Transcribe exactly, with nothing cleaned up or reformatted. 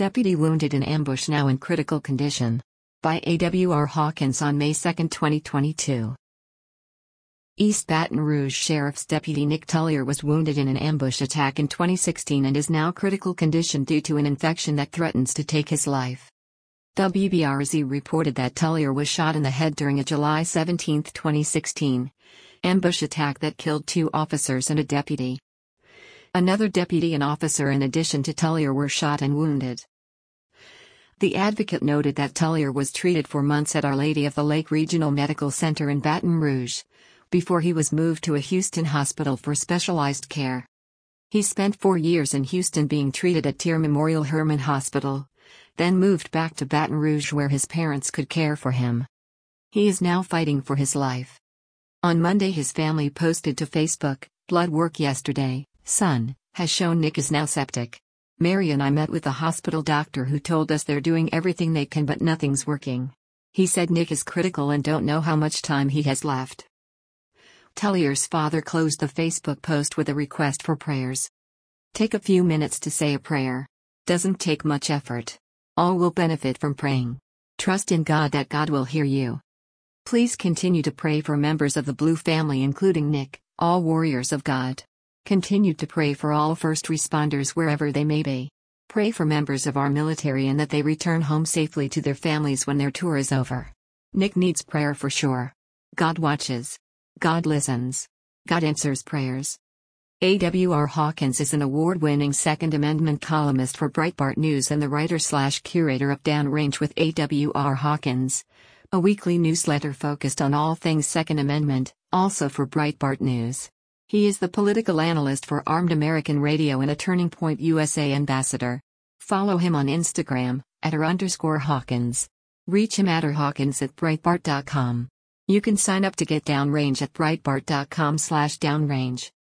Deputy wounded in ambush now in critical condition. By A W R Hawkins on May second, twenty twenty-two. East Baton Rouge Sheriff's Deputy Nick Tullier was wounded in an ambush attack in twenty sixteen and is now critical condition due to an infection that threatens to take his life. W B R Z reported that Tullier was shot in the head during a July seventeenth, twenty sixteen, ambush attack that killed two officers and a deputy. Another deputy and officer in addition to Tullier were shot and wounded. The Advocate noted that Tullier was treated for months at Our Lady of the Lake Regional Medical Center in Baton Rouge, before he was moved to a Houston hospital for specialized care. He spent four years in Houston being treated at Tier Memorial Hermann Hospital, then moved back to Baton Rouge where his parents could care for him. He is now fighting for his life. On Monday his family posted to Facebook, "Blood work yesterday, son, has shown Nick is now septic. Mary and I met with the hospital doctor who told us they're doing everything they can but nothing's working. He said Nick is critical and don't know how much time he has left." Tullier's father closed the Facebook post with a request for prayers. "Take a few minutes to say a prayer. Doesn't take much effort. All will benefit from praying. Trust in God that God will hear you. Please continue to pray for members of the Blue family including Nick, all warriors of God. Continue to pray for all first responders wherever they may be. Pray for members of our military and that they return home safely to their families when their tour is over. Nick needs prayer for sure. God watches. God listens. God answers prayers." A W R Hawkins is an award-winning Second Amendment columnist for Breitbart News and the writer-slash-curator of Downrange with A W R Hawkins, a weekly newsletter focused on all things Second Amendment, also for Breitbart News. He is the political analyst for Armed American Radio and a Turning Point U S A ambassador. Follow him on Instagram, at r underscore Hawkins. Reach him at rhawkins at breitbart dot com. You can sign up to get Downrange at breitbart dot com slash downrange.